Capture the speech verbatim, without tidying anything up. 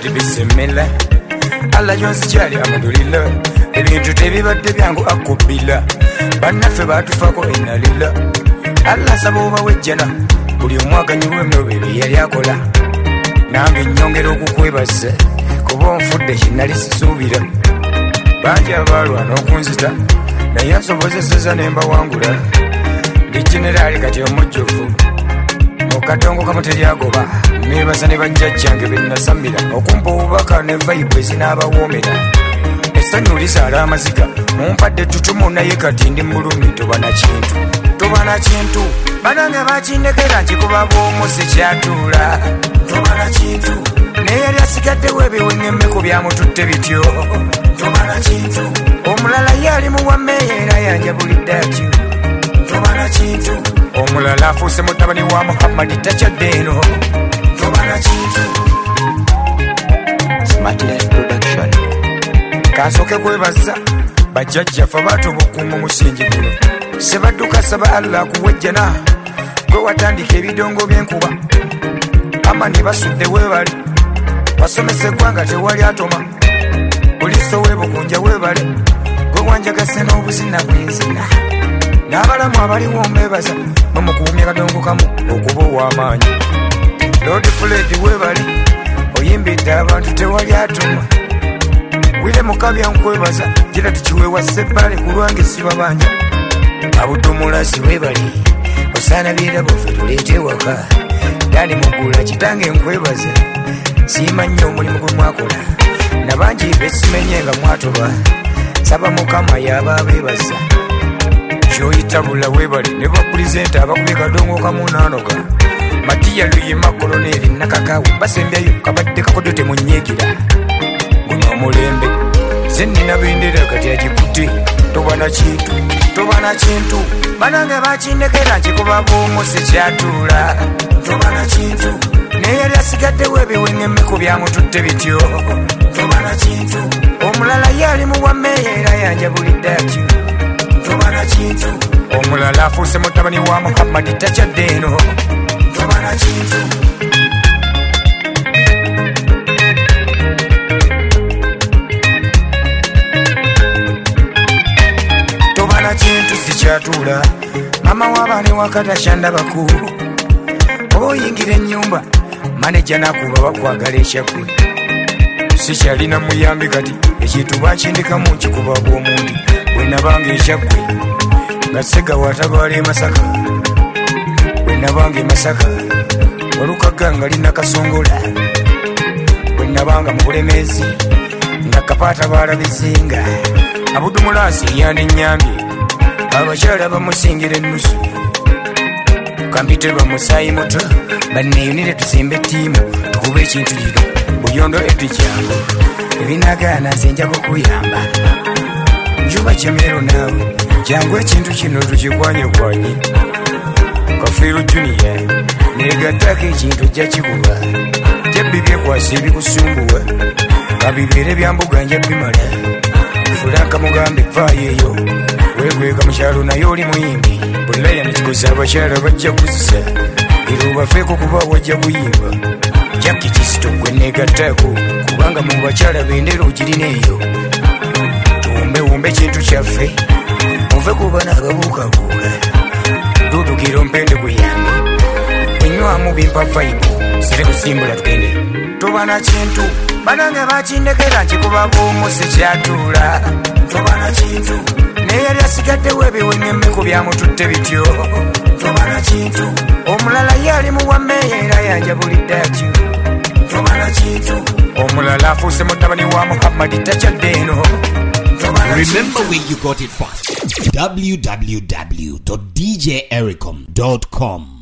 it bisimila alla yonse kyali amadulila ebintu tebibadde byangu akubila bannaffe baatufako enalila alla saba obawejjana buli omwaka nyibwemyobere yali akola nange nnyongera okukwebaza kuba onfudde kinali sisuubira bangi abaalwana okunzita naye nsobozeseza ne mbawangula ndi generaali kati omujjuvu mu katongo kamu teryagoba neebasa ne bajjajjange be nasamira okumpa obubaka ne vayibu ezinaabawoomera essanyu lisaala amaziga mumpadde tutumu naye kati ndi mulumi toba na kintu toba na kintu banange bakindekera nkikuba bw'omu sikyatuula toba na kintu naye yali asigaddewo ebiweŋŋemmeku byamututte bityo toba na kintu omulala ye ali muwammeeyo era yanjabulidde atyo toba na kintu omulala afuuse mutabani wa muhammadi takyadde eno toba na kintu Smartness Production kasooke kwebaza bajjajjaffe baatobokuuma musingi guno sebadduka saba allah kuwejjana gwe watandika ebidongo by'enkuba ama ne basudde weebale wasomesa eggwanga tewali atoma buliso weebukunja weebale gwe wanjagase n'obuzina bw'enzina n'abalamu abaliwo mbeebaza mumukuumya kadongo kamu okuba ow'amaanyi lord fred weebale oyimbidde abantu tewali atoma wile mukabya nkwebaza gira tukiweewa sebbale ku lwange sibabanja abudumulasi weebale osaana birabo ffe tuleete waka dani mugula kitange nkwebaza siima nnyo omulimu gwe mwakola nabangi besimenye nga mwatoba saba mukama yaba abeebaza kyoyitabula weebale ne bapulizenta abakubye kadongo kamunaanoga matiya luyima koloneri nakakawo basembyayo kabadde kakodo temunyeegira guno omulembe zennina bendera kati agikutte toba na kintu toba na kintu banange bakindekera nkikuba bw'omu sikyatuula toba na kintu naye yali asigaddewo ebiweŋŋemmeku byamututte bityo toba na kintu omulala ye ali muwammeeyo era yanjabulidde atyo toba na kintu omulala afuuse mutabani wa muhammadi takyadde eno toba na kintu toba na kintu sikyatuula mama w'abaana wakatashyanda bakulu oba oyingira ennyumba maneja nakuba bakwagala ekyagwe sikyalina muyambi kati ekintu bakindikamu nkikuba bw'omundi bwe nabanga ekyagwe nga sega watabaala e masaka bwe nabanga e masaka olukaga nga lina kasongola bwe nabanga mu bulemeezi nga kapaata baalabizinga abudumulaasi yandinyambye abakyala bamusingira ennusu kampite bamusaayi muto banneeyunire tusimbe ettiimu tukuba ekintu kino buyondo etujangu ebinagaana nze nja kukuyamba njuba kyemero naawe jangu ekintu kino tukikwanyekwanye kafiiru juniya negattako ekintu jja kikuba jabbi byekwasa ebikusumbuwa kabibeere byambuga nja bimala fulanka mugambe vaayo eyo weegweka mukyalo naye oli muyimbi bulaya nekikosa abakyala bajja kuzisa era obafeeko kuba wajja buyimba jaki kisito gwe negattako kubanga mu bakyala bendera ogirina eyo tuwumbewumbe ekintu kyaffe muve kuba n'ababuukabuuka dudukira ompende guyange enywamu bimpa vaibu sire kusimbula tugende toba na kintu banange bakindekera nkikuba bw'omu sikyatuula toba na kintu naye yali asigaddewo ebiweŋŋemmeku byamututte bityo toba na kintu omulala ye ali muwammeeyo era yanjabulidde atyo toba na kintu omulala afuuse mutabani wa muhammadi takyadde eno. Remember where you got it first. w w w dot d j ericom dot com